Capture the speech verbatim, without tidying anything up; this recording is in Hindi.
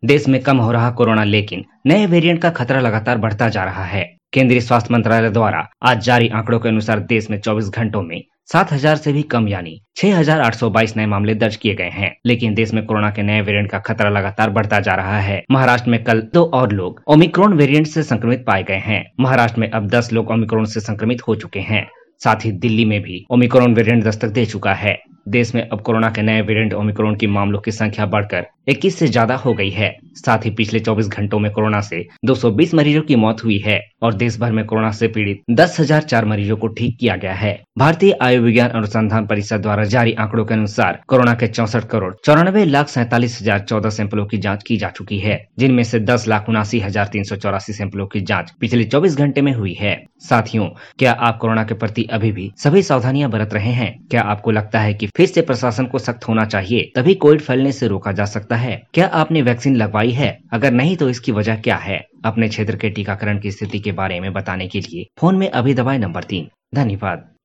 देश में कम हो रहा कोरोना, लेकिन नए वेरिएंट का खतरा लगातार बढ़ता जा रहा है। केंद्रीय स्वास्थ्य मंत्रालय द्वारा आज जारी आंकड़ों के अनुसार देश में चौबीस घंटों में सात हज़ार से भी कम यानी छह हज़ार आठ सौ बाईस नए मामले दर्ज किए गए हैं। लेकिन देश में कोरोना के नए वेरिएंट का खतरा लगातार बढ़ता जा रहा है। महाराष्ट्र में कल दो और लोग ओमिक्रॉन वेरिएंट से संक्रमित पाए गए हैं। महाराष्ट्र में अब दस लोग ओमिक्रॉन से संक्रमित हो चुके हैं। साथ ही दिल्ली में भी ओमिक्रॉन वेरिएंट दस्तक दे चुका है। देश में अब कोरोना के नए वेरिएंट ओमिक्रॉन की मामलों की संख्या बढ़कर इक्कीस से ज्यादा हो गई है। साथ ही पिछले चौबीस घंटों में कोरोना से दो सौ बीस मरीजों की मौत हुई है और देश भर में कोरोना से पीड़ित दस हज़ार चार मरीजों को ठीक किया गया है। भारतीय आयुर्विज्ञान अनुसंधान परिषद द्वारा जारी आंकड़ों के अनुसार कोरोना के चौसठ करोड़ चौरानवे लाख सैंतालीस हजार चौदह सैंपलों की जाँच की जा चुकी है, जिनमें से दस लाख उनासी हजार तीन सौ चौरासी सैंपलों की जाँच पिछले चौबीस घंटे में हुई है। साथियों, क्या आप कोरोना के प्रति अभी भी सभी सावधानियां बरत रहे हैं? क्या आपको लगता है कि फिर से प्रशासन को सख्त होना चाहिए, तभी कोविड फैलने से रोका जा सकता है? क्या आपने वैक्सीन लगवाई है? अगर नहीं तो इसकी वजह क्या है? अपने क्षेत्र के टीकाकरण की स्थिति के बारे में बताने के लिए फोन में अभी दबाएं नंबर तीन। धन्यवाद।